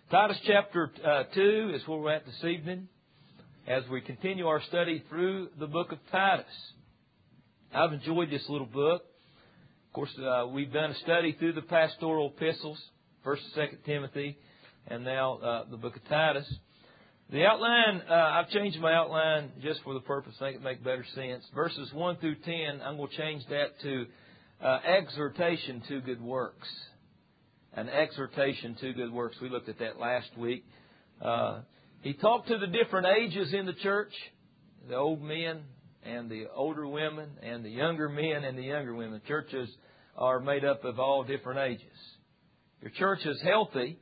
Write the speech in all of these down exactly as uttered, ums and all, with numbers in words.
Titus chapter uh, two is where we're at this evening as we continue our study through the book of Titus. I've enjoyed this little book. Of course, uh, we've done a study through the pastoral epistles, First and Second Timothy, and now uh, the book of Titus. The outline, uh, I've changed my outline just for the purpose, I think it make better sense. Verses one through ten, I'm going to change that to uh, exhortation to good works. An exhortation to good works. We looked at that last week. Uh, he talked to the different ages in the church, the old men and the older women, and the younger men and the younger women. Churches are made up of all different ages. If your church is healthy,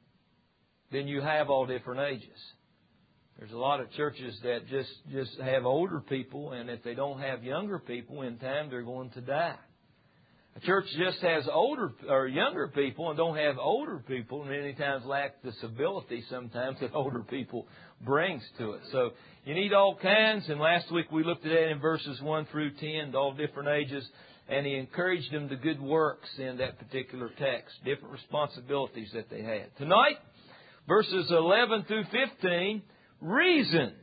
then you have all different ages. There's a lot of churches that just, just have older people, and if they don't have younger people, in time they're going to die. A church just has older or younger people and don't have older people, and many times lack the civility sometimes that older people brings to it. So you need all kinds, and last week we looked at that in verses one through ten, all different ages, and he encouraged them to good works in that particular text, different responsibilities that they had. Tonight, verses eleven through fifteen, reasons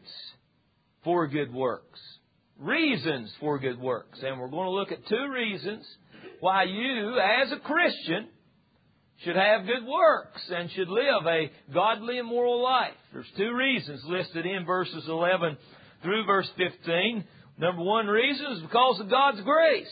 for good works. Reasons for good works. And we're going to look at two reasons why you, as a Christian, should have good works and should live a godly and moral life. There's two reasons listed in verses eleven through verse fifteen. Number one reason is because of God's grace.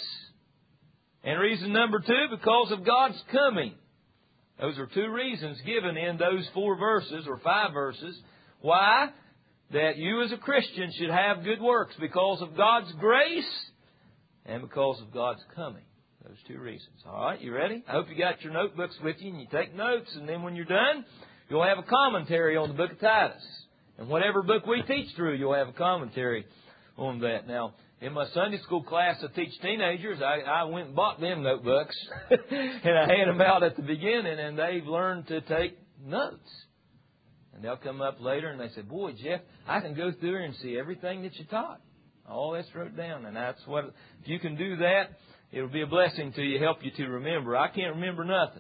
And reason number two, because of God's coming. Those are two reasons given in those four verses or five verses. Why? That you as a Christian should have good works. Because of God's grace and because of God's coming. Those two reasons. All right, you ready? I hope you got your notebooks with you and you take notes. And then when you're done, you'll have a commentary on the book of Titus. And whatever book we teach through, you'll have a commentary on that. Now, in my Sunday school class I teach teenagers, I, I went and bought them notebooks. And I hand them out at the beginning, and they've learned to take notes. And they'll come up later and they say, boy, Jeff, I can go through here and see everything that you taught. All that's wrote down. And that's what, if you can do that, it'll be a blessing to you, help you to remember. I can't remember nothing.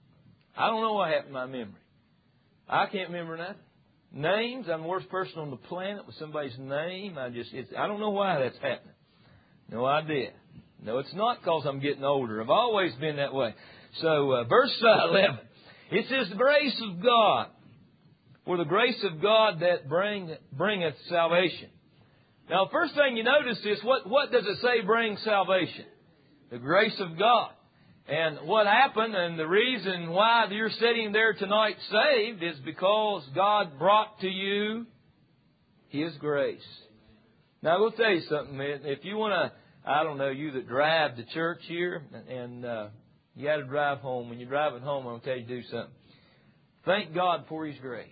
I don't know what happened to my memory. I can't remember nothing. Names, I'm the worst person on the planet with somebody's name. I just, it's, I don't know why that's happening. No idea. No, it's not because I'm getting older. I've always been that way. So, uh, verse eleven, it says, the grace of God, for the grace of God that bring, bringeth salvation. Now, the first thing you notice is, what, what does it say brings salvation? The grace of God. And what happened, and the reason why you're sitting there tonight saved, is because God brought to you His grace. Now, I will tell you something, man. If you want to, I don't know, you that drive to church here, and uh, you got to drive home. When you're driving home, I'm going to tell you to do something. Thank God for His grace.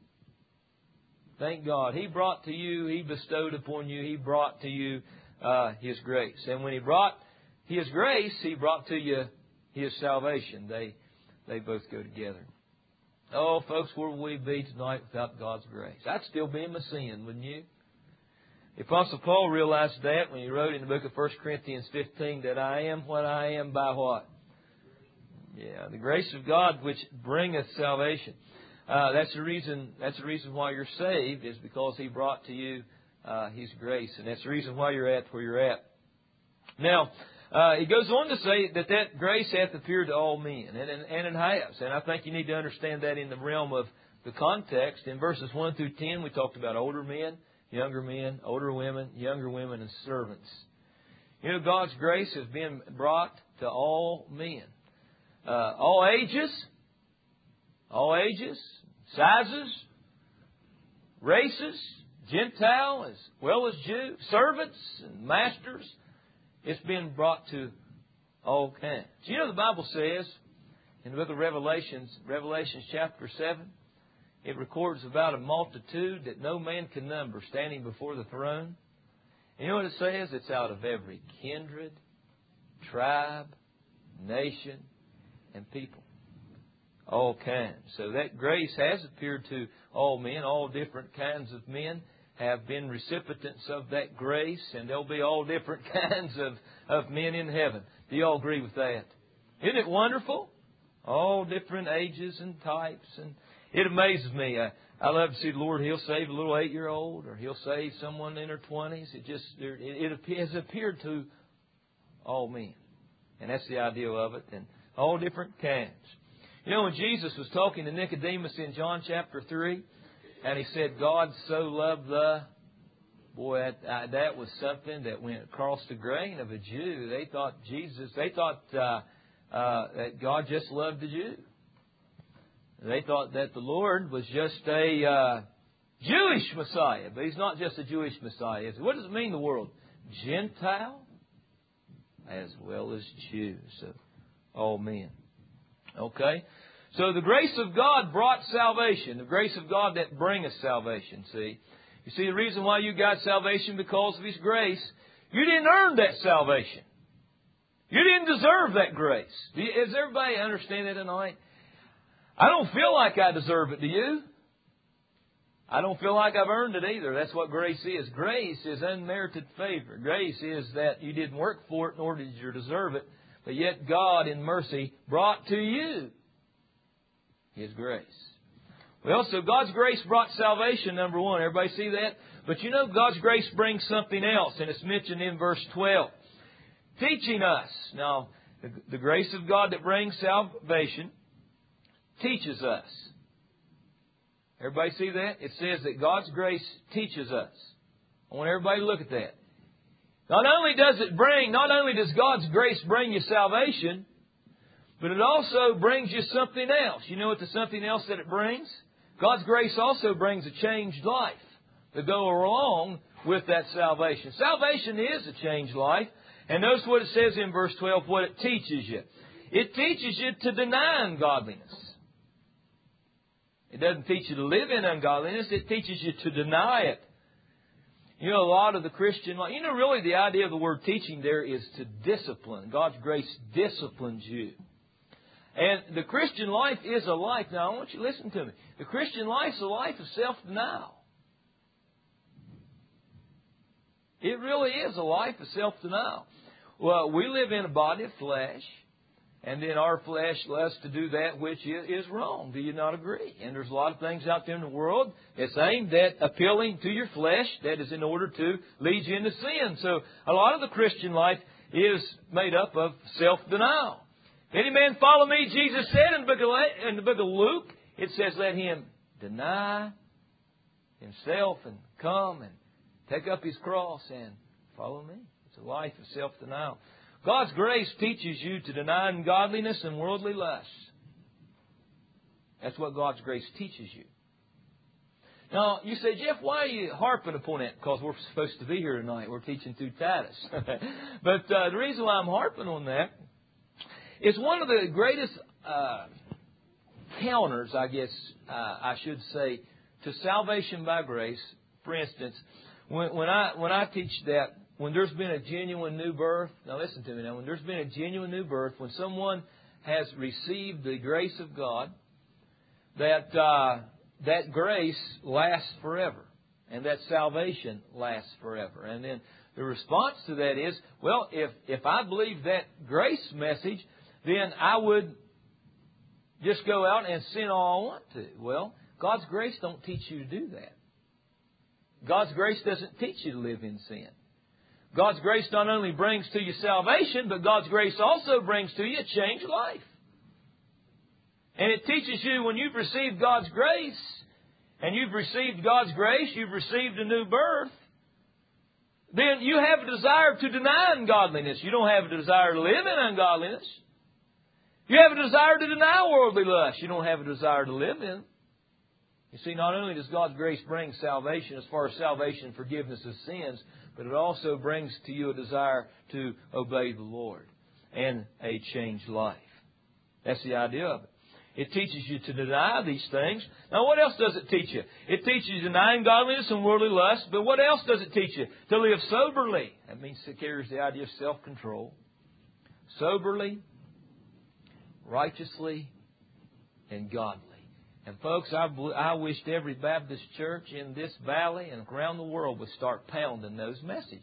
Thank God. He brought to you, He bestowed upon you, He brought to you uh, His grace. And when He brought His grace, He brought to you His salvation. They they both go together. Oh, folks, where would we be tonight without God's grace? I'd still be in my sin, wouldn't you? The Apostle Paul realized that when he wrote in the book of First Corinthians fifteen that I am what I am by what? Yeah, the grace of God which bringeth salvation. Uh, that's the reason. That's the reason why you're saved, is because He brought to you uh, His grace, and that's the reason why you're at where you're at. Now, uh, he goes on to say that that grace hath appeared to all men, and, and, and it has. And I think you need to understand that in the realm of the context. In verses one through ten, we talked about older men, younger men, older women, younger women, and servants. You know, God's grace has been brought to all men, uh, all ages. All ages, sizes, races, Gentile as well as Jew, servants and masters. It's been brought to all kinds. You know, the Bible says in the book of Revelations, Revelations chapter seven, it records about a multitude that no man can number standing before the throne. And you know what it says? It's out of every kindred, tribe, nation, and people. All kinds. So that grace has appeared to all men. All different kinds of men have been recipients of that grace, and there'll be all different kinds of, of men in heaven. Do you all agree with that? Isn't it wonderful? All different ages and types. And it amazes me. I, I love to see the Lord. He'll save a little eight-year-old, or He'll save someone in their twenties. It just it, it has appeared to all men. And that's the idea of it. And all different kinds. You know, when Jesus was talking to Nicodemus in John chapter three, and He said, God so loved the... Boy, that, uh, that was something that went across the grain of a Jew. They thought Jesus, they thought uh, uh, that God just loved the Jew. They thought that the Lord was just a uh, Jewish Messiah. But He's not just a Jewish Messiah. What does it mean, the world? Gentile as well as Jew. So, all men. Okay? So the grace of God brought salvation. The grace of God that bringeth salvation, see. You see, the reason why you got salvation because of His grace, you didn't earn that salvation. You didn't deserve that grace. Does everybody understand that tonight? I don't feel like I deserve it, do you? I don't feel like I've earned it either. That's what grace is. Grace is unmerited favor. Grace is that you didn't work for it, nor did you deserve it, but yet God in mercy brought to you His grace. Well, so God's grace brought salvation, number one. Everybody see that? But you know, God's grace brings something else, and it's mentioned in verse twelve. Teaching us. Now, the, the grace of God that brings salvation teaches us. Everybody see that? It says that God's grace teaches us. I want everybody to look at that. Not only does it bring, not only does God's grace bring you salvation, but it also brings you something else. You know what the something else that it brings? God's grace also brings a changed life to go along with that salvation. Salvation is a changed life. And notice what it says in verse twelve, what it teaches you. It teaches you to deny ungodliness. It doesn't teach you to live in ungodliness. It teaches you to deny it. You know, a lot of the Christian life, you know, really the idea of the word teaching there is to discipline. God's grace disciplines you. And the Christian life is a life, now I want you to listen to me. The Christian life is a life of self-denial. It really is a life of self-denial. Well, we live in a body of flesh, and then our flesh loves to do that which is wrong. Do you not agree? And there's a lot of things out there in the world that's aimed at appealing to your flesh, that is in order to lead you into sin. So a lot of the Christian life is made up of self-denial. Any man follow me, Jesus said in the book of, in the book of Luke, it says, let him deny himself and come and take up his cross and follow me. It's a life of self-denial. God's grace teaches you to deny ungodliness and worldly lusts. That's what God's grace teaches you. Now, you say, Jeff, why are you harping upon that? Because we're supposed to be here tonight. We're teaching through Titus. But uh, the reason why I'm harping on that, it's one of the greatest uh, counters, I guess uh, I should say, to salvation by grace. For instance, when, when I when I teach that, when there's been a genuine new birth, now listen to me now, when there's been a genuine new birth, when someone has received the grace of God, that uh, that grace lasts forever, and that salvation lasts forever. And then the response to that is, well, if if I believe that grace message, then I would just go out and sin all I want to. Well, God's grace don't teach you to do that. God's grace doesn't teach you to live in sin. God's grace not only brings to you salvation, but God's grace also brings to you a changed life. And it teaches you when you've received God's grace, and you've received God's grace, you've received a new birth, then you have a desire to deny ungodliness. You don't have a desire to live in ungodliness. You have a desire to deny worldly lust. You don't have a desire to live in. You see, not only does God's grace bring salvation as far as salvation and forgiveness of sins, but it also brings to you a desire to obey the Lord and a changed life. That's the idea of it. It teaches you to deny these things. Now, what else does it teach you? It teaches you denying godliness and worldly lust. But what else does it teach you? To live soberly. That means it carries the idea of self-control. Soberly, righteously, and godly. And folks, I, I wished every Baptist church in this valley and around the world would start pounding those messages.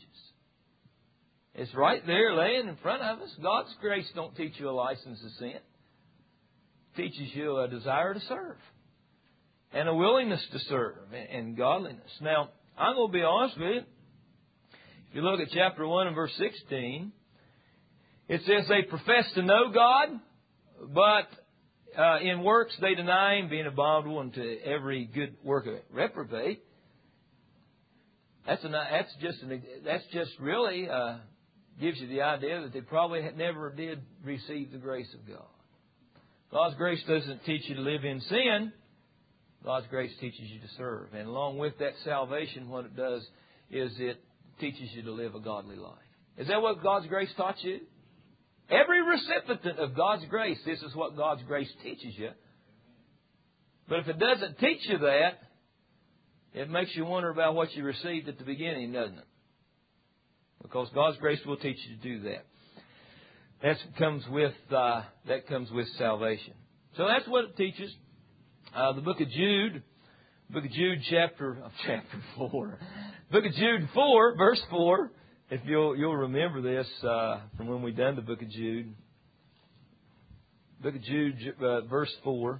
It's right there laying in front of us. God's grace don't teach you a license to sin. teaches you a desire to serve and a willingness to serve and godliness. Now, I'm going to be honest with you. If you look at chapter one and verse sixteen, it says they profess to know God, but uh, in works they deny Him, being abominable unto every good work of it. Reprobate. That's an, that's just an, that's just really uh, gives you the idea that they probably had never did receive the grace of God. God's grace doesn't teach you to live in sin. God's grace teaches you to serve. And along with that salvation, what it does is it teaches you to live a godly life. Is that what God's grace taught you? Every recipient of God's grace, this is what God's grace teaches you. But if it doesn't teach you that, it makes you wonder about what you received at the beginning, doesn't it? Because God's grace will teach you to do that. That comes with uh, that comes with salvation. So that's what it teaches. Uh, the book of Jude, book of Jude, chapter oh, chapter four, book of Jude four, verse four. If you'll you'll remember this uh, from when we done the book of Jude. Book of Jude, uh, verse four.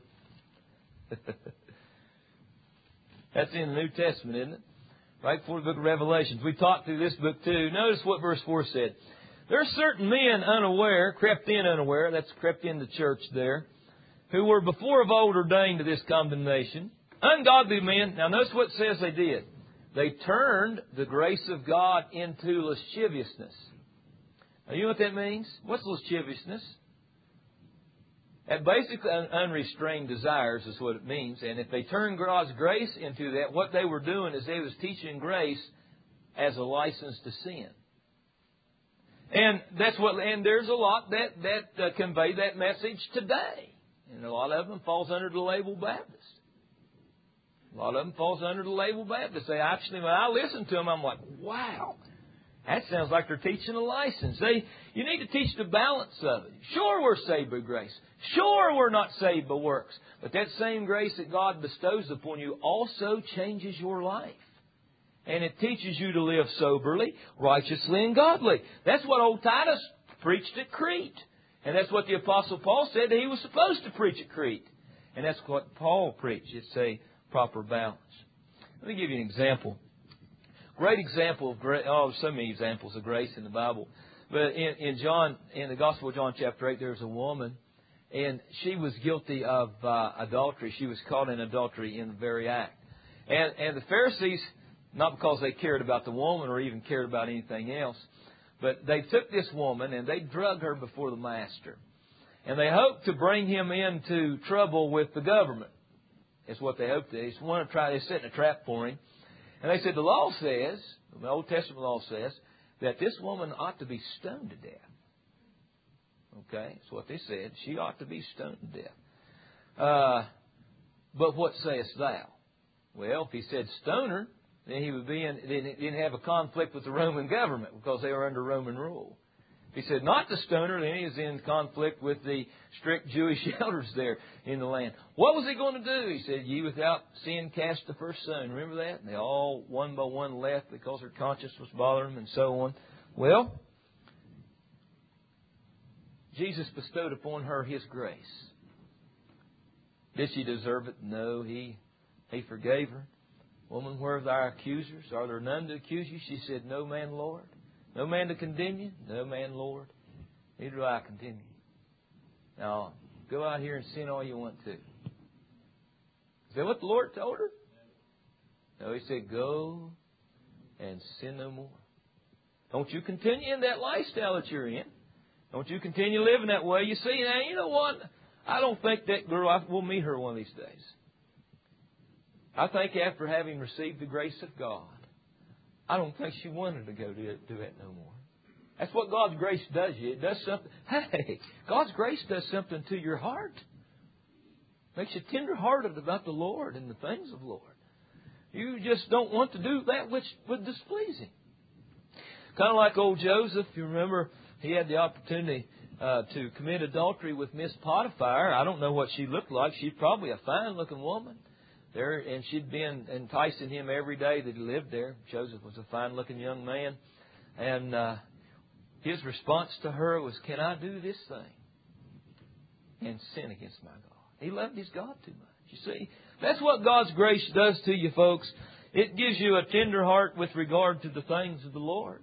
That's in the New Testament, isn't it? Right before the book of Revelations. We talked through this book too. Notice what verse four said. There are certain men unaware, crept in unaware, that's crept in the church there, who were before of old ordained to this condemnation. Ungodly men. Now notice what it says they did. They turned the grace of God into lasciviousness. Now you know what that means? What's lasciviousness? That basically unrestrained desires is what it means. And if they turn God's grace into that, what they were doing is they was teaching grace as a license to sin. And that's what. And there's a lot that that uh, convey that message today. And a lot of them falls under the label Baptist. A lot of them falls under the label Baptist. They actually, when I listen to them, I'm like, wow, that sounds like they're teaching a license. They, you need to teach the balance of it. Sure, we're saved by grace. Sure, we're not saved by works. But that same grace that God bestows upon you also changes your life. And it teaches you to live soberly, righteously, and godly. That's what old Titus preached at Crete. And that's what the Apostle Paul said that he was supposed to preach at Crete. And that's what Paul preached. It's a proper balance. Let me give you an example. Great example of grace. Oh, so many examples of grace in the Bible. But in, in John, in the Gospel of John chapter eight, there's a woman, and she was guilty of uh, adultery. She was caught in adultery in the very act. And, and the Pharisees, not because they cared about the woman or even cared about anything else, but they took this woman and they drugged her before the master. And they hoped to bring him into trouble with the government. That's what they hoped to. They wanted to try, they set in a trap for him. And they said the law says, the Old Testament law says, that this woman ought to be stoned to death. Okay, that's what they said. She ought to be stoned to death. Uh, but what sayest thou? Well, if he said stone her, then he would be in, then didn't have a conflict with the Roman government because they were under Roman rule. If he said not to stone her, then he was in conflict with the strict Jewish elders there in the land. What was he going to do? He said, ye without sin cast the first stone. Remember that? And they all one by one left because their conscience was bothering them and so on. Well, Jesus bestowed upon her His grace. Did she deserve it? No, He He forgave her. Woman, where are thy accusers? Are there none to accuse you? She said, no man, Lord. No man to condemn you? No man, Lord. Neither do I condemn you. Now, go out here and sin all you want to. Is that what the Lord told her? No, He said, go and sin no more. Don't you continue in that lifestyle that you're in. Don't you continue living that way. You see, now, you know what? I don't think that girl, I will meet her one of these days. I think after having received the grace of God, I don't think she wanted to go do it, do it no more. That's what God's grace does you. It does something. Hey, God's grace does something to your heart. Makes you tender-hearted about the Lord and the things of the Lord. You just don't want to do that which would displease Him. Kind of like old Joseph. You remember he had the opportunity uh, to commit adultery with Miss Potiphar. I don't know what she looked like. She's probably a fine-looking woman. There, and she'd been enticing him every day that he lived there. Joseph was a fine-looking young man. And uh, his response to her was, can I do this thing and sin against my God? He loved his God too much. You see, that's what God's grace does to you, folks. It gives you a tender heart with regard to the things of the Lord.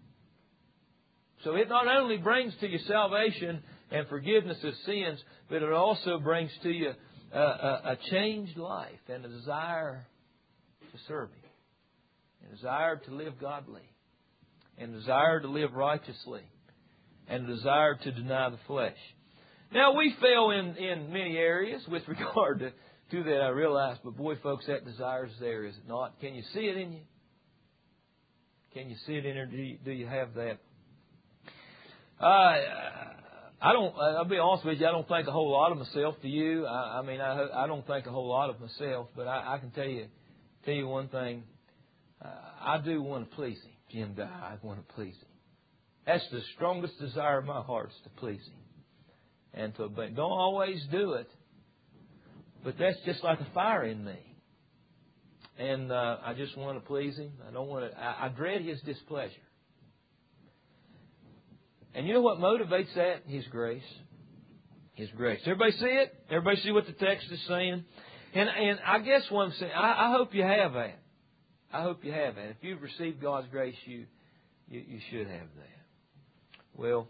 So it not only brings to you salvation and forgiveness of sins, but it also brings to you a, a, a changed life and a desire to serve Him, a desire to live godly, and a desire to live righteously, and a desire to deny the flesh. Now, we fail in, in many areas with regard to, to that, I realize, but boy, folks, that desire is there, is it not? Can you see it in you? Can you see it in there? Do you, do you have that? Uh, I don't, I'll be honest with you, I don't think a whole lot of myself to you. I, I mean, I, I don't think a whole lot of myself, but I, I can tell you, tell you one thing. Uh, I do want to please Him. Jim Guy, I want to please Him. That's the strongest desire of my heart, is to please Him. And to obey. Don't always do it, but that's just like a fire in me. And uh, I just want to please Him. I don't want to. I, I dread His displeasure. And you know what motivates that? His grace. His grace. Everybody see it? Everybody see what the text is saying? And and I guess what I'm saying, I, I hope you have that. I hope you have that. If you've received God's grace, you you, you should have that. Well,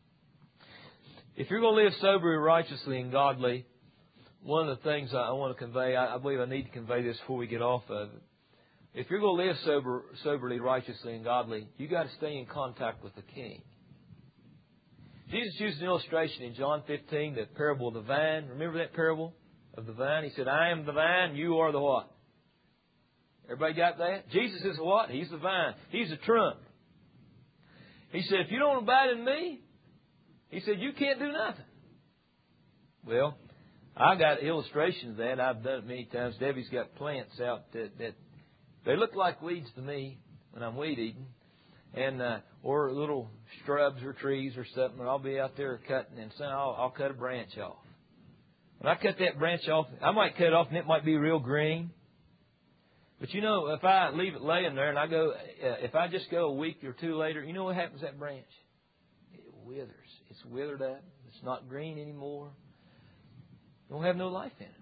if you're going to live soberly, righteously, and godly, one of the things I want to convey, I believe I need to convey this before we get off of it. If you're going to live sober, soberly, righteously, and godly, you got to stay in contact with the King. Jesus used an illustration in John fifteen, the parable of the vine. Remember that parable of the vine? He said, I am the vine, you are the what? Everybody got that? Jesus is the what? He's the vine. He's the trunk. He said, if you don't abide in me, He said, you can't do nothing. Well, I got illustrations of that. I've done it many times. Debbie's got plants out that, that they look like weeds to me when I'm weed eating. And, uh, or little shrubs or trees or something. And I'll be out there cutting, and so I'll, I'll cut a branch off. When I cut that branch off, I might cut it off and it might be real green. But you know, if I leave it laying there and I go, uh, if I just go a week or two later, you know what happens to that branch? It withers. It's withered up. It's not green anymore. Don't have no life in it.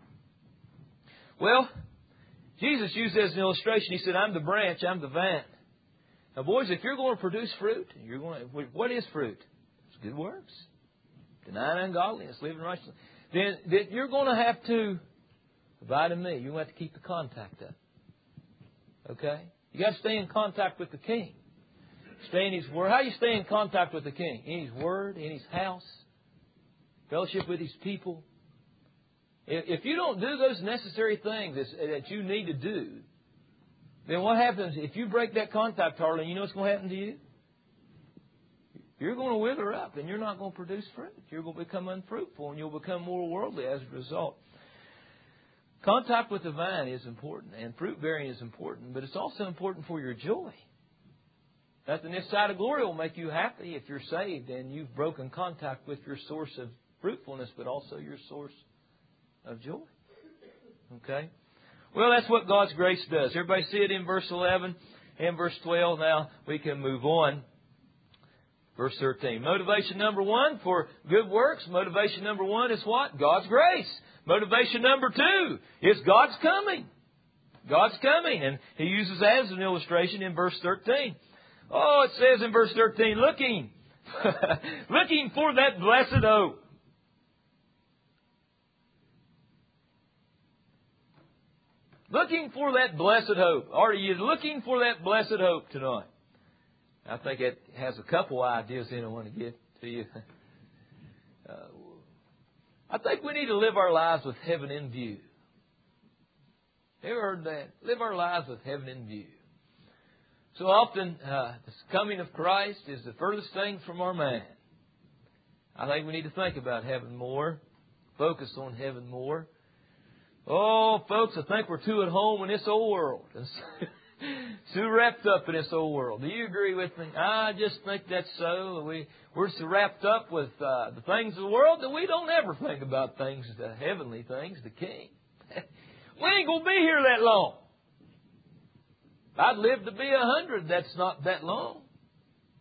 Well, Jesus used it as an illustration. He said, I'm the branch, I'm the vine. Now, boys, if you're going to produce fruit, you're going to, what is fruit? It's good works. Denying ungodliness, living righteously. Then, then you're going to have to abide in me. You're going to have to keep the contact up. Okay? You got to stay in contact with the King. Stay in His Word. How do you stay in contact with the King? In His Word, in His house, fellowship with His people. If you don't do those necessary things that you need to do, then what happens if you break that contact, Harlan? You know what's going to happen to you? You're going to wither up and you're not going to produce fruit. You're going to become unfruitful and you'll become more worldly as a result. Contact with the vine is important and fruit bearing is important, but it's also important for your joy. Nothing this side of glory will make you happy if you're saved and you've broken contact with your source of fruitfulness, but also your source of joy. Okay? Well, that's what God's grace does. Everybody see it in verse eleven and verse twelve. Now we can move on. Verse thirteen. Motivation number one for good works. Motivation number one is what? God's grace. Motivation number two is God's coming. God's coming. And He uses that as an illustration in verse thirteen. Oh, it says in verse thirteen, looking, looking for that blessed hope. Looking for that blessed hope. Are you looking for that blessed hope tonight? I think it has a couple ideas in it I want to get to you. Uh, I think we need to live our lives with heaven in view. Ever heard that? Live our lives with heaven in view. So often, uh, the coming of Christ is the furthest thing from our mind. I think we need to think about heaven more. Focus on heaven more. Oh, folks, I think we're too at home in this old world. Too wrapped up in this old world. Do you agree with me? I just think that's so. We, we're so wrapped up with uh, the things of the world that we don't ever think about things, the heavenly things, the King. We ain't going to be here that long. If I'd live to be a hundred, that's not that long.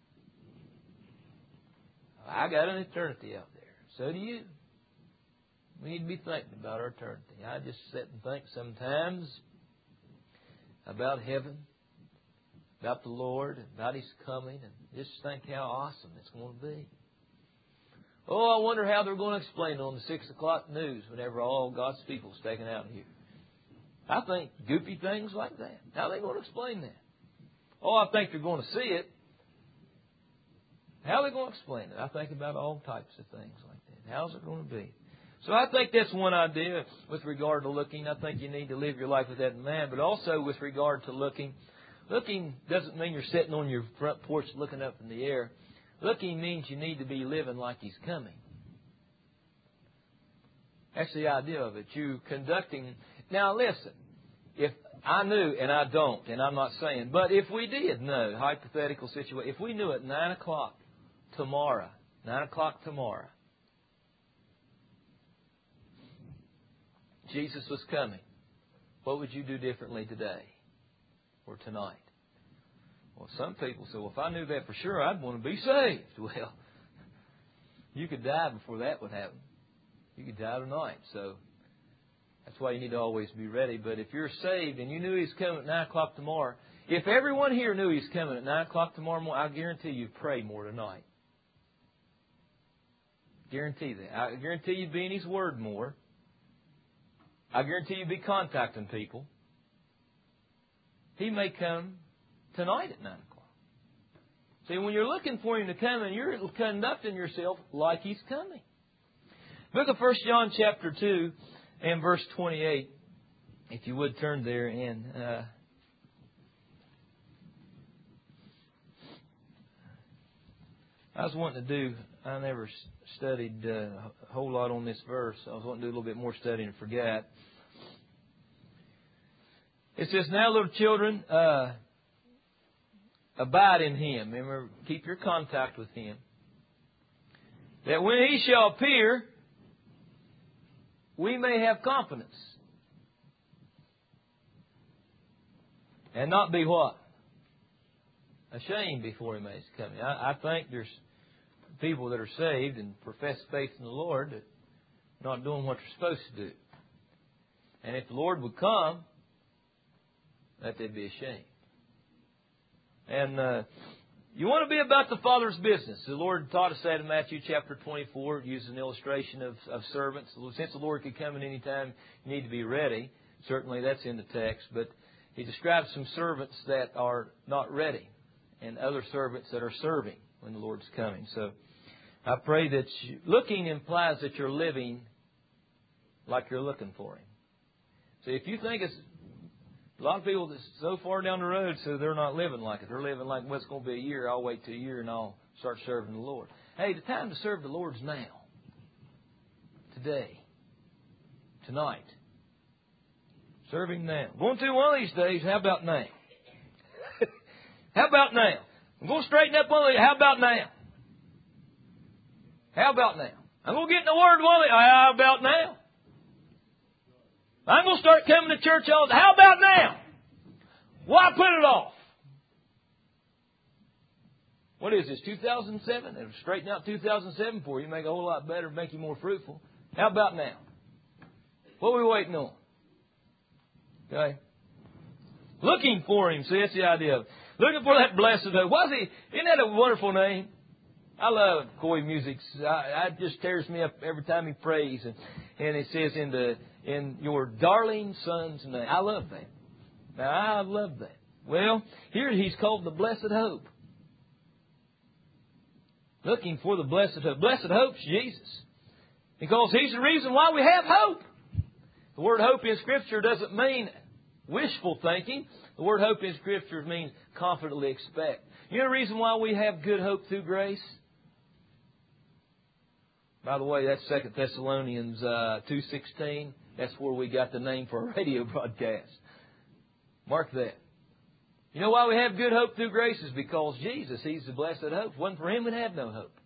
I got an eternity out there. So do you. We need to be thinking about our eternity. I just sit and think sometimes about heaven, about the Lord, about His coming, and just think how awesome it's going to be. Oh, I wonder how they're going to explain it on the six o'clock news whenever all God's people is taken out here. I think goofy things like that. How are they going to explain that? Oh, I think they're going to see it. How are they going to explain it? I think about all types of things like that. How's it going to be? So I think that's one idea with regard to looking. I think you need to live your life with that in mind. But also with regard to looking, looking doesn't mean you're sitting on your front porch looking up in the air. Looking means you need to be living like He's coming. That's the idea of it. You conducting. Now listen, if I knew, and I don't, and I'm not saying, but if we did know, hypothetical situation, if we knew at nine o'clock tomorrow, nine o'clock tomorrow, Jesus was coming, what would you do differently today or tonight? Well, some people say, well, if I knew that for sure, I'd want to be saved. Well, you could die before that would happen. You could die tonight. So that's why you need to always be ready. But if you're saved and you knew He was coming at nine o'clock tomorrow, if everyone here knew He was coming at nine o'clock tomorrow morning, I guarantee you'd pray more tonight. Guarantee that. I guarantee you'd be in His Word more. I guarantee you'd be contacting people. He may come tonight at nine o'clock. See, when you're looking for Him to come, and you're conducting yourself like He's coming. Book of First John chapter two and verse twenty-eight. If you would turn there, and uh, I was wanting to do, I never studied uh, a whole lot on this verse. I was wanting to do a little bit more study and forgot. It says, now little children, uh, abide in Him. Remember, keep your contact with Him. That when He shall appear, we may have confidence. And not be what? Ashamed before He is coming. I, I think there's people that are saved and profess faith in the Lord that are not doing what they're supposed to do. And if the Lord would come, that they'd be ashamed. And uh, you want to be about the Father's business. The Lord taught us that in Matthew chapter twenty-four, using an illustration of, of servants. Since the Lord could come at any time, you need to be ready. Certainly that's in the text. But He describes some servants that are not ready and other servants that are serving when the Lord's coming. So I pray that you, looking implies that you're living like you're looking for Him. So if you think it's a lot of people that's so far down the road, so they're not living like it. They're living like, well, it's going to be a year. I'll wait till a year and I'll start serving the Lord. Hey, the time to serve the Lord's now. Today. Tonight. Serve Him now. Going to one of these days, how about now? How about now? I'm going to straighten up one of these. How about now? How about now? I'm going to get in the Word one of these. How about now? I'm going to start coming to church all the time. How about now? Why put it off? What is this, two thousand seven? It'll straighten out two thousand seven for you, make a whole lot better, make you more fruitful. How about now? What are we waiting on? Okay? Looking for Him. See, that's the idea of it. Looking for that blessed hope. Why is he? Isn't that a wonderful name? I love Coy music. I, it just tears me up every time he prays. And, and it says in the in your darling Son's name. I love that. Now, I love that. Well, here He's called the blessed hope. Looking for the blessed hope. Blessed hope's Jesus. Because He's the reason why we have hope. The word hope in Scripture doesn't mean wishful thinking. The word hope in Scripture means confidently expect. You know the reason why we have good hope through grace? By the way, that's Second Thessalonians uh, two sixteen. That's where we got the name for a radio broadcast. Mark that. You know why we have good hope through grace is because Jesus, He's the blessed hope. If it wasn't for Him, we'd have no hope.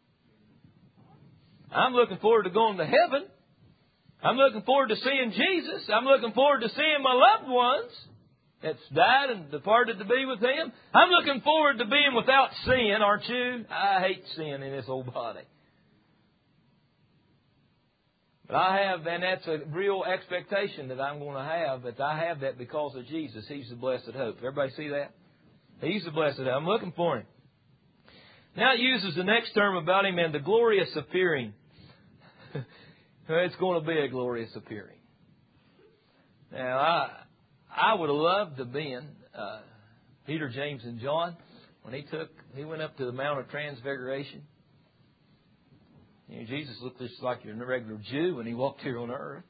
I'm looking forward to going to heaven. I'm looking forward to seeing Jesus. I'm looking forward to seeing my loved ones that's died and departed to be with Him. I'm looking forward to being without sin, aren't you? I hate sin in this old body. But I have, and that's a real expectation that I'm going to have, but I have that because of Jesus. He's the blessed hope. Everybody see that? He's the blessed hope. I'm looking for Him. Now it uses the next term about Him, and the glorious appearing. It's going to be a glorious appearing. Now, I I would have loved to have been uh, Peter, James, and John when he took he went up to the Mount of Transfiguration. You know, Jesus looked just like a regular Jew when He walked here on earth.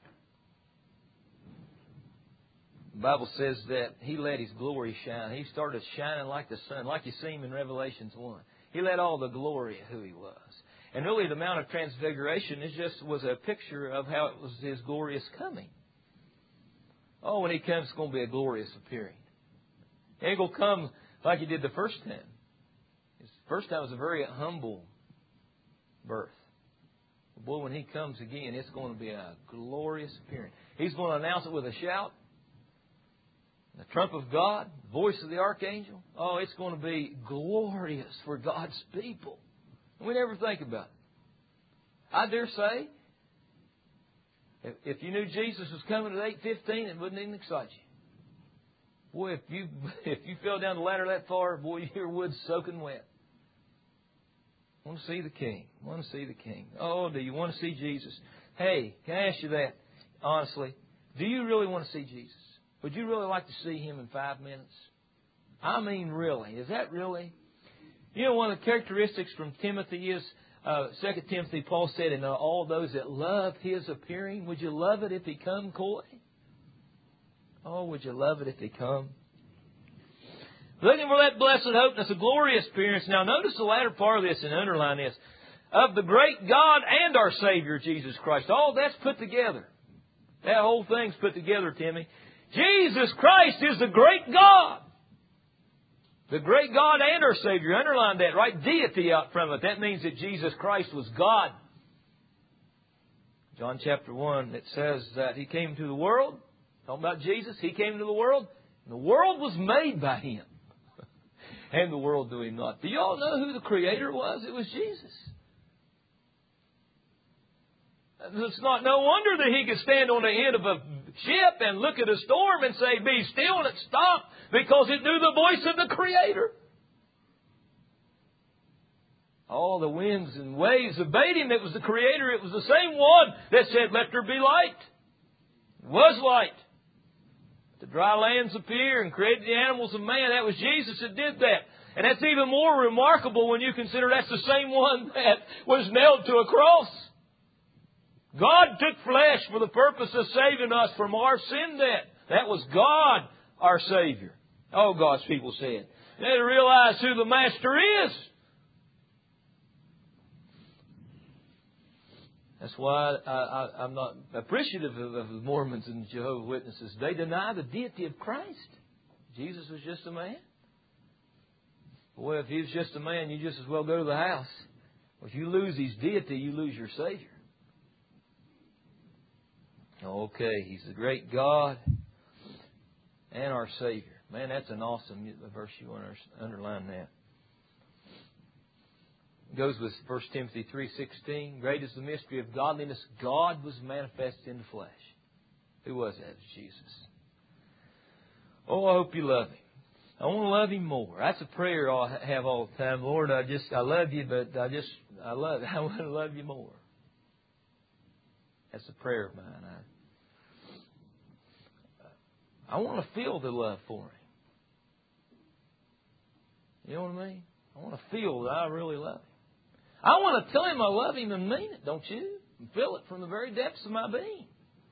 The Bible says that He let His glory shine. He started shining like the sun, like you see Him in Revelations one. He let all the glory of who He was. And really the Mount of Transfiguration is just was a picture of how it was His glorious coming. Oh, when He comes, it's going to be a glorious appearing. He ain't going to come like He did the first time. The first time was a very humble birth. But boy, when He comes again, it's going to be a glorious appearing. He's going to announce it with a shout, the trump of God, the voice of the archangel. Oh, it's going to be glorious for God's people. And we never think about it. I dare say, if, if you knew Jesus was coming at eight fifteen, it wouldn't even excite you. Boy, if you if you fell down the ladder that far, boy, your wood's soaking wet. I want to see the King. I want to see the King. Oh, do you want to see Jesus? Hey, can I ask you that, honestly? Do you really want to see Jesus? Would you really like to see Him in five minutes? I mean, really. Is that really? You know, one of the characteristics from Timothy is, uh, Second Timothy, Paul said, and all those that love His appearing, would you love it if He come coy? Oh, would you love it if He come? Looking for that blessed hope, that's a glorious appearance. Now, notice the latter part of this and underline this. Of the great God and our Savior, Jesus Christ. All that's put together. That whole thing's put together, Timmy. Jesus Christ is the great God. The great God and our Savior. Underline that, right? Deity out from it. That means that Jesus Christ was God. John chapter one, it says that He came to the world. Talking about Jesus. He came to the world. And the world was made by Him. And the world knew Him not. Do you all know who the Creator was? It was Jesus. It's not no wonder that He could stand on the end of a ship and look at a storm and say, be still, and it stopped, because it knew the voice of the Creator. All the winds and waves obeyed Him. It was the Creator. It was the same one that said, let there be light. It was light. The dry lands appear and created the animals of man. That was Jesus that did that. And that's even more remarkable when you consider that's the same one that was nailed to a cross. God took flesh for the purpose of saving us from our sin debt. That was God, our Savior. Oh, God's people said. They had to realize who the Master is. That's why I, I, I'm not appreciative of, of the Mormons and Jehovah's Witnesses. They deny the deity of Christ. Jesus was just a man. Boy, if He was just a man, you just as well go to the house. If you lose His deity, you lose your Savior. Okay, He's the great God and our Savior. Man, that's an awesome verse. You want to underline that. It goes with First Timothy three sixteen. Great is the mystery of godliness. God was manifested in the flesh. Who was that? It was Jesus. Oh, I hope you love Him. I want to love Him more. That's a prayer I have all the time. Lord, I just, I love You, but I just, I love, I want to love You more. That's a prayer of mine. I, I want to feel the love for Him. You know what I mean? I want to feel that I really love Him. I want to tell Him I love Him and mean it, don't you? And feel it from the very depths of my being.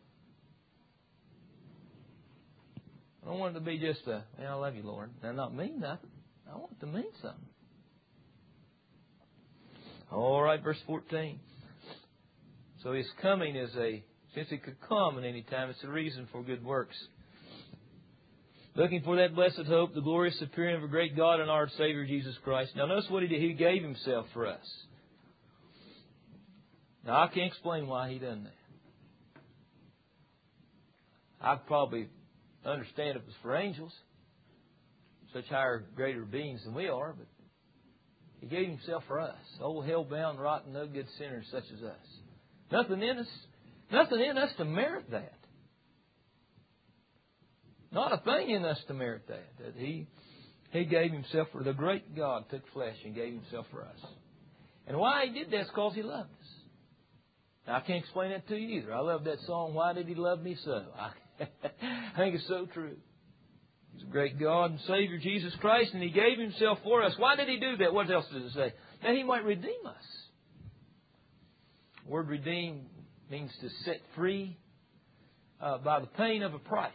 I don't want it to be just a, well, I love You, Lord, and not mean nothing. I want it to mean something. All right, verse fourteen. So His coming is a, since He could come at any time, it's a reason for good works. Looking for that blessed hope, the glorious appearing of a great God and our Savior Jesus Christ. Now notice what He did. He gave Himself for us. Now I can't explain why He done that. I'd probably understand if it was for angels, such higher, greater beings than we are, but He gave Himself for us. Old hell-bound, rotten, no good sinners such as us. Nothing in us Nothing in us to merit that. Not a thing in us to merit that. That He, He gave Himself for the great God, took flesh and gave Himself for us. And why He did that is because He loved us. Now, I can't explain that to you either. I love that song, Why Did He Love Me So? I, I think it's so true. He's a great God and Savior, Jesus Christ, and He gave Himself for us. Why did He do that? What else does it say? That He might redeem us. The word redeem means to set free uh, by the paying of a price.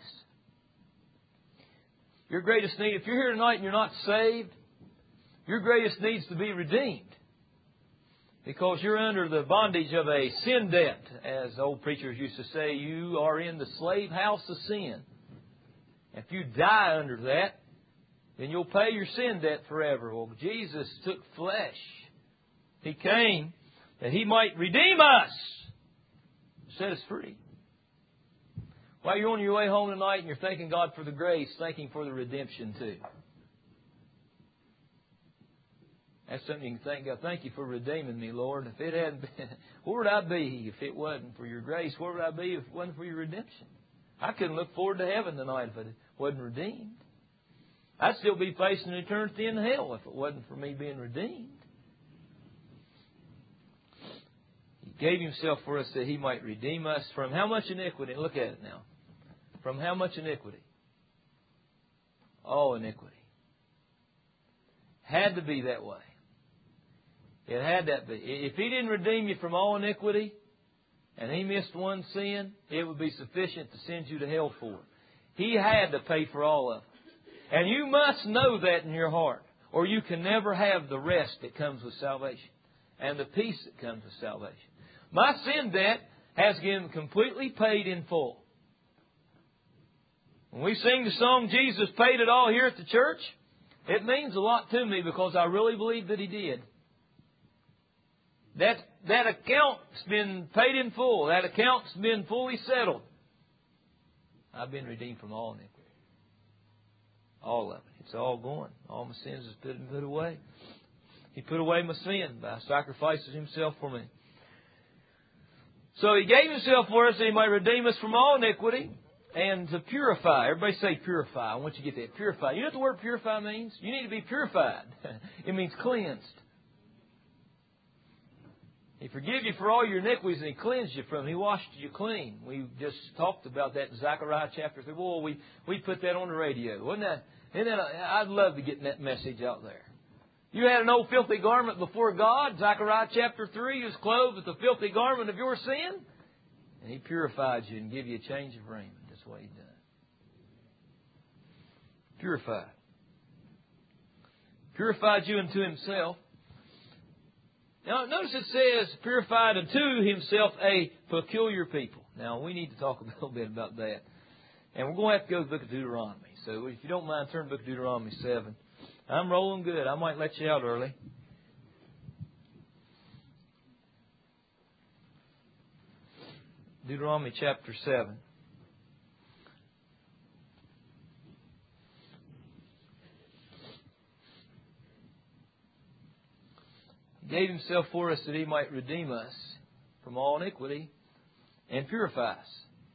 Your greatest need, if you're here tonight and you're not saved, your greatest need is to be redeemed. Because you're under the bondage of a sin debt. As old preachers used to say, you are in the slave house of sin. If you die under that, then you'll pay your sin debt forever. Well, Jesus took flesh. He came that He might redeem us, set us free. While you're on your way home tonight and you're thanking God for the grace, thanking for the redemption too. That's something you can thank God. Thank you for redeeming me, Lord. If it hadn't been, where would I be if it wasn't for your grace? Where would I be if it wasn't for your redemption? I couldn't look forward to heaven tonight if it wasn't redeemed. I'd still be facing eternity in hell if it wasn't for me being redeemed. He gave Himself for us that He might redeem us from how much iniquity? Look at it now. From how much iniquity? All iniquity. Had to be that way. It had that be. If He didn't redeem you from all iniquity, and He missed one sin, it would be sufficient to send you to hell for it. He had to pay for all of it. And you must know that in your heart, or you can never have the rest that comes with salvation and the peace that comes with salvation. My sin debt has been completely paid in full. When we sing the song, Jesus paid it all here at the church, it means a lot to me because I really believe that He did. That, that account's been paid in full. That account's been fully settled. I've been redeemed from all iniquity. All of it. It's all gone. All my sins has been put away. He put away my sin by sacrificing Himself for me. So He gave Himself for us that He might redeem us from all iniquity and to purify. Everybody say purify. I want you to get that. Purify. You know what the word purify means? You need to be purified. It means cleansed. He forgave you for all your iniquities and He cleansed you from them. He washed you clean. We just talked about that in Zechariah chapter three. Boy, we, we put that on the radio. Wasn't that, isn't that a, I'd love to get that message out there. You had an old filthy garment before God. Zechariah chapter three, you was clothed with the filthy garment of your sin. And He purified you and gave you a change of raiment. That's what He done. Purified. Purified you unto Himself. Now, notice it says, purified unto Himself a peculiar people. Now, we need to talk a little bit about that. And we're going to have to go to the book of Deuteronomy. So, if you don't mind, turn to the book of Deuteronomy seven. I'm rolling good. I might let you out early. Deuteronomy chapter seven. He gave Himself for us that He might redeem us from all iniquity and purify us.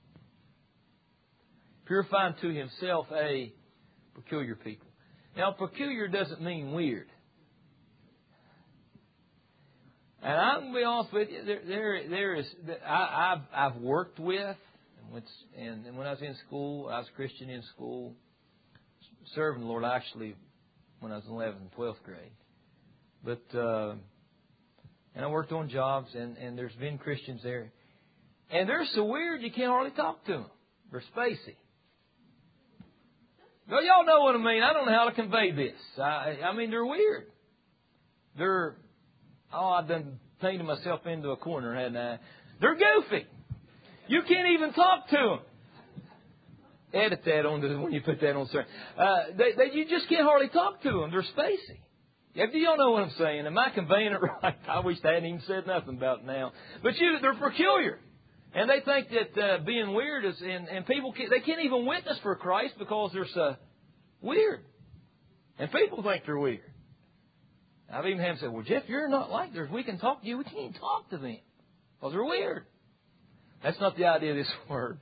Purifying to Himself a peculiar people. Now, peculiar doesn't mean weird. And I'm going to be honest with you, there, there, there is, I, I've, I've worked with, and, and when I was in school, I was a Christian in school, serving the Lord actually when I was in eleventh and twelfth grade. But, uh, and I worked on jobs, and, and there's been Christians there. And they're so weird you can't hardly talk to them. They're spacey. Well, y'all know what I mean. I don't know how to convey this. I, I mean, they're weird. They're, oh, I've done painted myself into a corner, hadn't I? They're goofy. You can't even talk to them. Edit that on the, when you put that on, sir. Uh, they, they, you just can't hardly talk to them. They're spacey. Do y'all know what I'm saying? Am I conveying it right? I wish I hadn't even said nothing about it now. But you, they're peculiar. And they think that uh, being weird is, and, and people, can't, they can't even witness for Christ because they're so weird. And people think they're weird. I've even had them say, well, Jeff, you're not like theirs. We can talk to you. We can't even talk to them because they're weird. That's not the idea of this word.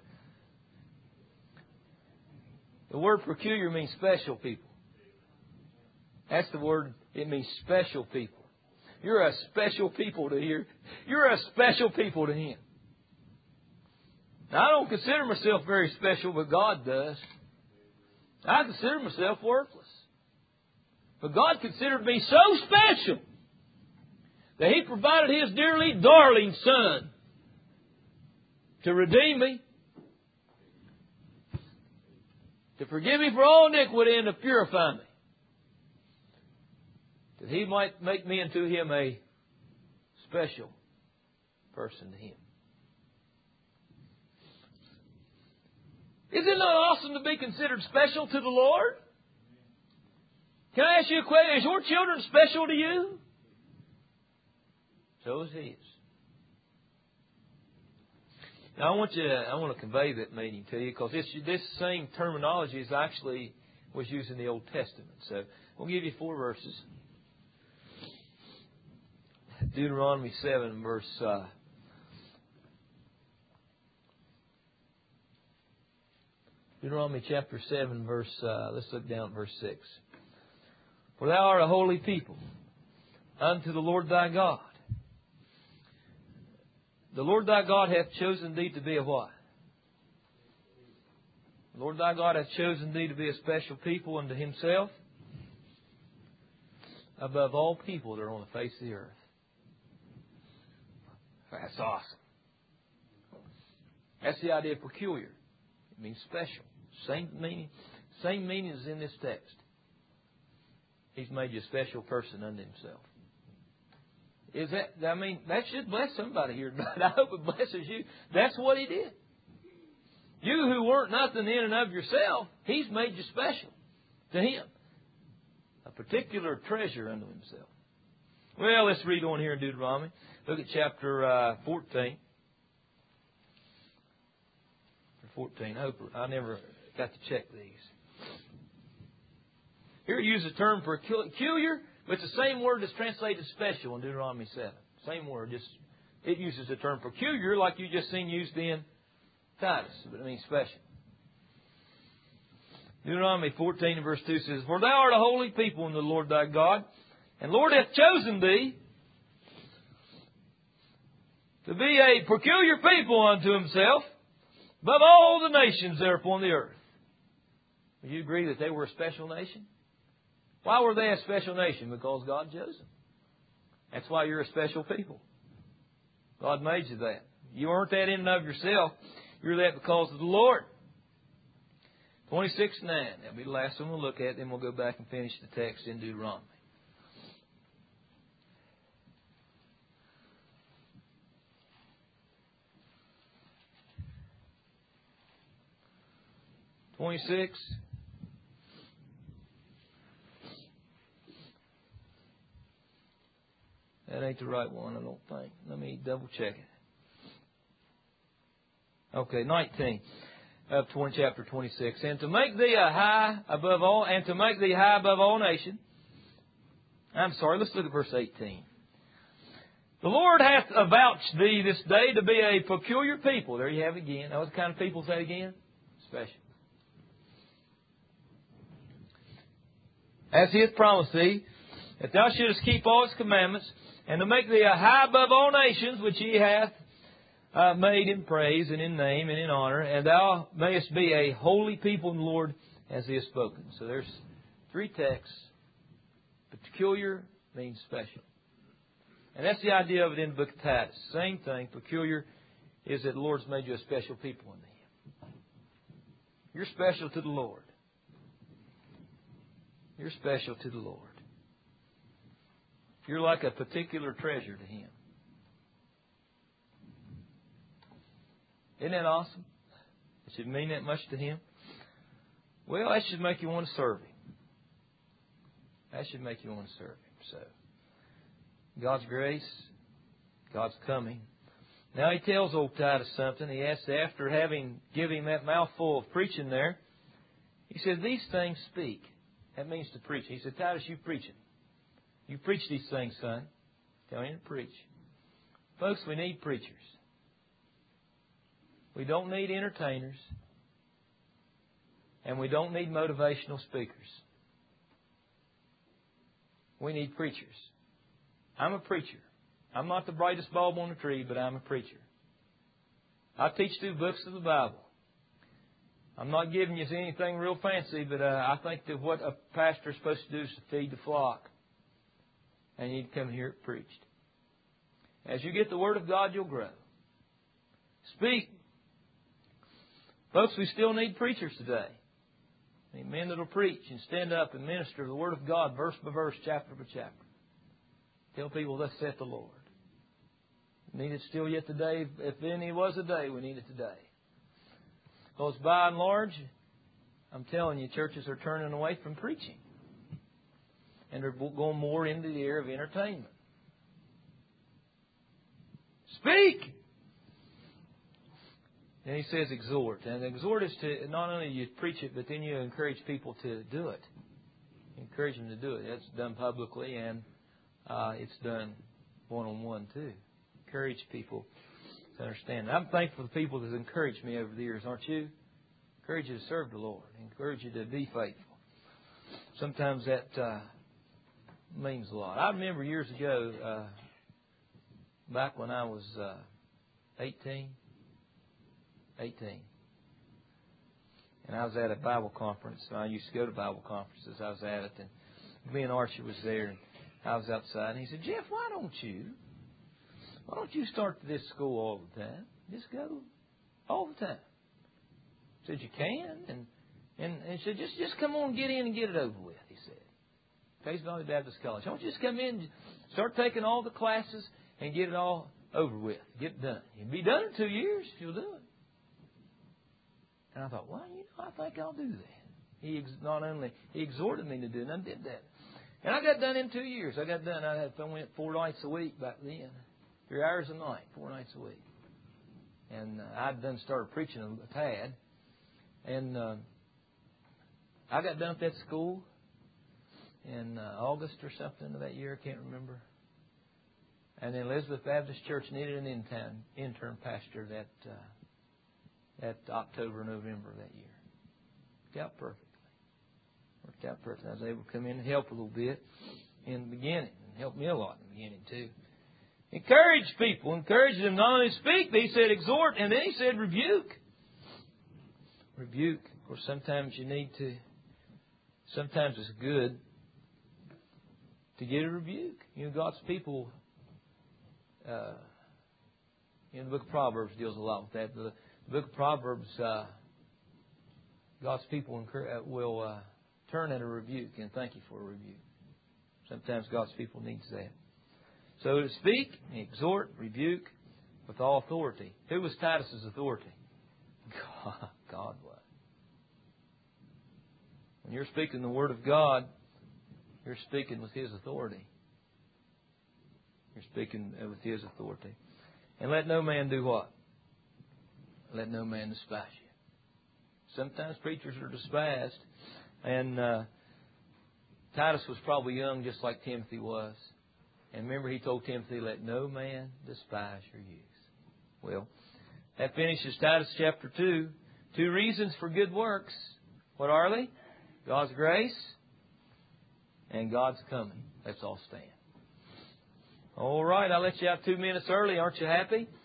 The word peculiar means special people. That's the word. It means special people. You're a special people to Him. You're a special people to Him. Now, I don't consider myself very special, but God does. I consider myself worthless. But God considered me so special that He provided His dearly darling Son to redeem me, to forgive me for all iniquity, and to purify me, that He might make me into Him a special person to Him. Isn't it awesome to be considered special to the Lord? Can I ask you a question? Is your children special to you? So is His. Now, I want you. To, I want to convey that meaning to you because this this same terminology is actually was used in the Old Testament. So we'll give you four verses. Deuteronomy seven, verse. Uh, Deuteronomy chapter seven, verse. Uh, let's look down at verse six. For thou art a holy people unto the Lord thy God. The Lord thy God hath chosen thee to be a what? The Lord thy God hath chosen thee to be a special people unto Himself above all people that are on the face of the earth. That's awesome. That's the idea of peculiar. It means special. Same meaning, same meaning as in this text. He's made you a special person unto Himself. Is that, I mean, that should bless somebody here tonight. I hope it blesses you. That's what He did. You who weren't nothing in and of yourself, He's made you special to Him. A particular treasure unto Himself. Well, let's read on here in Deuteronomy. Look at chapter uh, fourteen. fourteen. I hope I never got to check these. Here it uses the term peculiar, but it's the same word that's translated special in Deuteronomy seven. Same word, just it uses the term peculiar like you just seen used in Titus, but it means special. Deuteronomy fourteen and verse two says, For thou art a holy people unto the Lord thy God, and the Lord hath chosen thee to be a peculiar people unto Himself above all the nations that are upon the earth. Would you agree that they were a special nation? Why were they a special nation? Because God chose them. That's why you're a special people. God made you that. You aren't that in and of yourself. You're that because of the Lord. twenty-six nine. That'll be the last one we'll look at. Then we'll go back and finish the text in Deuteronomy. twenty-six. That ain't the right one, I don't think. Let me double check it. Okay, nineteen of twenty, chapter twenty-six. And to make thee a high above all, and to make thee high above all nations. I'm sorry, let's look at verse eighteen. The Lord hath avouched thee this day to be a peculiar people. There you have it again. Now, what kind of people say again? Special. As He hath promised thee, that thou shouldest keep all His commandments, and to make thee a high above all nations, which He hath uh, made in praise and in name and in honor, and thou mayest be a holy people in the Lord, as He has spoken. So there's three texts. Peculiar means special. And that's the idea of it in the book of Titus. Same thing. Peculiar is that the Lord's made you a special people in Him. You're special to the Lord. You're special to the Lord. You're like a particular treasure to Him. Isn't that awesome? It should mean that much to Him. Well, that should make you want to serve Him. That should make you want to serve Him. So, God's grace, God's coming. Now He tells old Titus something. He asks, after having given him that mouthful of preaching there, He said, these things speak. That means to preach. He said, Titus, you preach it. You preach these things, son. Tell him to preach. Folks, we need preachers. We don't need entertainers. And we don't need motivational speakers. We need preachers. I'm a preacher. I'm not the brightest bulb on the tree, but I'm a preacher. I teach through books of the Bible. I'm not giving you anything real fancy, but uh, I think that what a pastor is supposed to do is to feed the flock. And you need to come hear it preached. As you get the Word of God, you'll grow. Speak. Folks, we still need preachers today. Need men that will preach and stand up and minister the Word of God verse by verse, chapter by chapter. Tell people, thus saith the Lord. We need it still yet today. If any was a day, we need it today. Because by and large, I'm telling you, churches are turning away from preaching. And they're going more into the area of entertainment. Speak! And he says exhort. And exhort is to not only you preach it, but then you encourage people to do it. Encourage them to do it. That's done publicly and uh, it's done one-on-one too. Encourage people to understand. I'm thankful for the people that have encouraged me over the years, aren't you? Encourage you to serve the Lord. Encourage you to be faithful. Sometimes that uh, means a lot. I remember years ago, uh, back when I was uh, eighteen, eighteen, and I was at a Bible conference. I used to go to Bible conferences. I was at it, and me and Archie was there, and I was outside, and he said, "Jeff, why don't you, why don't you start this school all the time? Just go all the time." I said, "You can," and and, and he said, "Just just come on, get in and get it over with." He said, Case Valley Baptist College. Why don't you just come in, and start taking all the classes, and get it all over with, get it done. You'll be done in two years if you'll do it. And I thought, well, you know, I think I'll do that. He ex- not only he exhorted me to do it, and I did that. And I got done in two years. I got done. I, had, I went four nights a week back then, three hours a night, four nights a week. And uh, I'd done started preaching a tad, and uh, I got done at that school in uh, August or something of that year. I can't remember. And then Elizabeth Baptist Church needed an intern, intern pastor that uh, that October, November of that year. Worked out perfectly. Worked out perfectly. I was able to come in and help a little bit in the beginning, and help me a lot in the beginning too. Encourage people. Encourage them not only to speak, but he said exhort, and then he said rebuke. Rebuke. Of course, sometimes you need to, sometimes it's good to get a rebuke. You know, God's people, uh, in the book of Proverbs deals a lot with that. The, the book of Proverbs, uh, God's people will uh, turn at a rebuke and thank you for a rebuke. Sometimes God's people needs that. So to speak, exhort, rebuke with all authority. Who was Titus's authority? God, God was. When you're speaking the Word of God, you're speaking with His authority. You're speaking with His authority. And let no man do what? Let no man despise you. Sometimes preachers are despised. And uh, Titus was probably young just like Timothy was. And remember, he told Timothy, let no man despise your youth. Well, that finishes Titus chapter two. Two reasons for good works. What are they? God's grace and God's coming. Let's all stand. All right, I let you out two minutes early. Aren't you happy?